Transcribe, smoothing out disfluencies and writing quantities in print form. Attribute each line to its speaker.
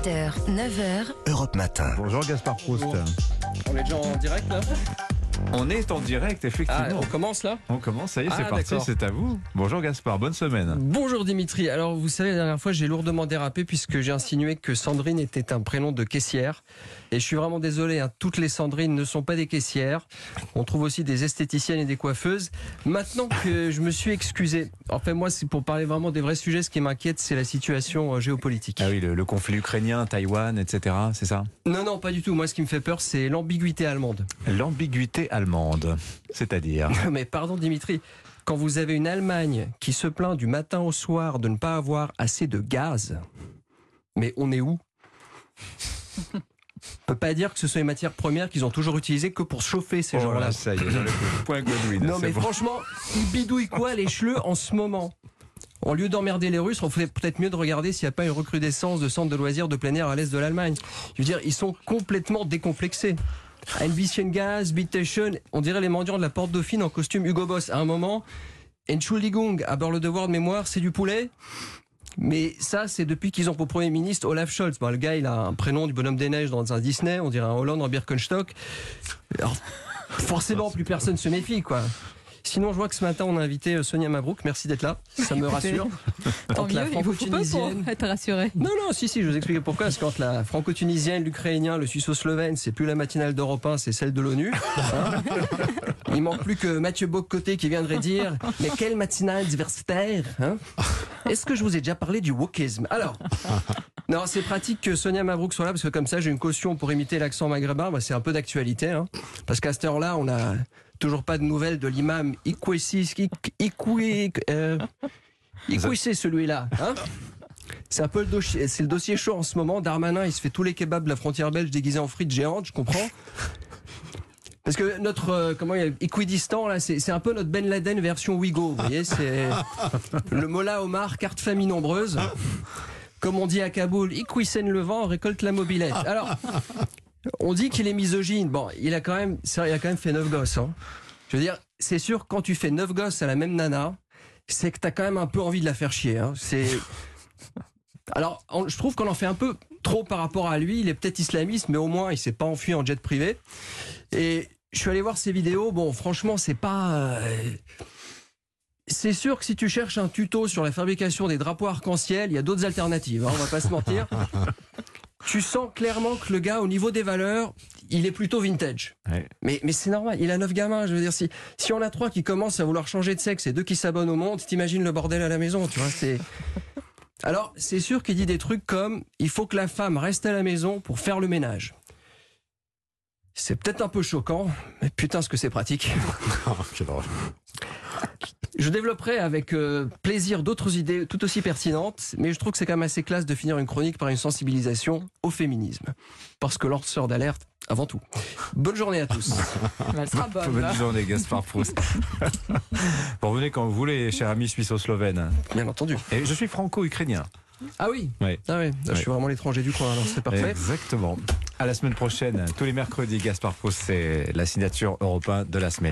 Speaker 1: 7h, 9h,
Speaker 2: Europe Matin.
Speaker 3: Bonjour Gaspard Proust.
Speaker 4: On est déjà en direct là?
Speaker 3: On est en direct, effectivement.
Speaker 4: On commence là?
Speaker 3: On commence, ça y est, c'est parti,
Speaker 4: d'accord.
Speaker 3: c'est à vous. Bonjour Gaspard, bonne semaine.
Speaker 4: Bonjour Dimitri. Alors vous savez, la dernière fois j'ai lourdement dérapé puisque j'ai insinué que Sandrine était un prénom de caissière. Et je suis vraiment désolé, hein, toutes les Sandrines ne sont pas des caissières. On trouve aussi des esthéticiennes et des coiffeuses. Maintenant que je me suis excusé, en fait moi c'est pour parler vraiment des vrais sujets, ce qui m'inquiète c'est la situation géopolitique.
Speaker 3: Ah oui, le conflit ukrainien, Taïwan, etc., c'est ça?
Speaker 4: Non, pas du tout. Moi ce qui me fait peur c'est l'ambiguïté allemande.
Speaker 3: L'ambiguïté allemande, c'est-à-dire?
Speaker 4: Mais pardon Dimitri, quand vous avez une Allemagne qui se plaint du matin au soir de ne pas avoir assez de gaz, mais on est où? On peut pas dire que ce sont les matières premières qu'ils ont toujours utilisées que pour chauffer ces gens-là.
Speaker 3: Ça y est, j'enlève le point Godwin.
Speaker 4: Non mais
Speaker 3: bon.
Speaker 4: franchement, ils bidouillent quoi les chleux en ce moment? Au lieu d'emmerder les Russes, on ferait peut-être mieux de regarder s'il n'y a pas une recrudescence de centres de loisirs de plein air à l'est de l'Allemagne. Je veux dire, ils sont complètement décomplexés. Ein bisschen Gas, Bitteschön, on dirait les mendiants de la Porte Dauphine en costume Hugo Boss. À un moment, Entschuldigung, aber le devoir de mémoire, c'est du poulet. Mais ça, c'est depuis qu'ils ont pour Premier ministre Olaf Scholz. Bon, le gars, il a un prénom du bonhomme des neiges dans un Disney, on dirait un Hollande en Birkenstock. Alors, forcément, plus personne se méfie, quoi. Sinon, je vois que ce matin, on a invité Sonia Mabrouk. Merci d'être là, ça me rassure.
Speaker 5: Tant mieux, il vous faut pas pour être rassuré.
Speaker 4: Non, si, je vous explique pourquoi. Parce que quand la franco-tunisienne, l'ukrainien, le suisse-slovène, c'est plus la matinale d'Europe 1, c'est celle de l'ONU. Hein, il manque plus que Mathieu Bock-Côté qui viendrait dire « Mais quelle matinale diversitaire hein ?» Est-ce que je vous ai déjà parlé du wokisme? Alors, non, c'est pratique que Sonia Mabrouk soit là, parce que comme ça, j'ai une caution pour imiter l'accent maghrébin. Bah, c'est un peu d'actualité. Hein, parce qu'à cette heure-là, on a toujours pas de nouvelles de l'imam Ikwesi, c'est celui-là. Hein, c'est un peu le dossier chaud en ce moment. Darmanin, il se fait tous les kebabs de la frontière belge déguisés en frites géantes, je comprends. Parce que notre Équidistan là, c'est un peu notre Ben Laden version Ouigo. Vous voyez, c'est le Mollah Omar, carte famille nombreuse. Comme on dit à Kaboul, Ikwisen le vent, récolte la mobilette. Alors, on dit qu'il est misogyne. Bon, il a quand même fait 9 gosses. Hein. Je veux dire, c'est sûr, quand tu fais 9 gosses à la même nana, c'est que t'as quand même un peu envie de la faire chier. Hein. Alors, je trouve qu'on en fait un peu trop par rapport à lui. Il est peut-être islamiste, mais au moins, il s'est pas enfui en jet privé. Et je suis allé voir ses vidéos. Bon, franchement, c'est pas... C'est sûr que si tu cherches un tuto sur la fabrication des drapeaux arc-en-ciel, il y a d'autres alternatives, hein, on va pas se mentir. Tu sens clairement que le gars, au niveau des valeurs, il est plutôt vintage. Ouais. Mais c'est normal, il a 9 gamins, je veux dire, si on a 3 qui commencent à vouloir changer de sexe et 2 qui s'abonnent au monde, t'imagines le bordel à la maison, tu vois, c'est... Alors, c'est sûr qu'il dit des trucs comme « il faut que la femme reste à la maison pour faire le ménage ». C'est peut-être un peu choquant, mais putain ce que c'est pratique. Je développerai avec plaisir d'autres idées tout aussi pertinentes, mais je trouve que c'est quand même assez classe de finir une chronique par une sensibilisation au féminisme. Parce que lanceur d'alerte, avant tout. Bonne journée à tous.
Speaker 5: Elle sera bonne.
Speaker 3: Bonne journée Gaspard Proust. Vous revenez quand vous voulez, cher ami suisse-slovène.
Speaker 4: Bien entendu.
Speaker 3: Et je suis franco-ukrainien.
Speaker 4: Ah oui,
Speaker 3: oui.
Speaker 4: Ah oui. Je suis vraiment l'étranger du coin, alors c'est parfait.
Speaker 3: Exactement. À la semaine prochaine, tous les mercredis, Gaspard Proust, c'est la signature Europe 1 de la semaine.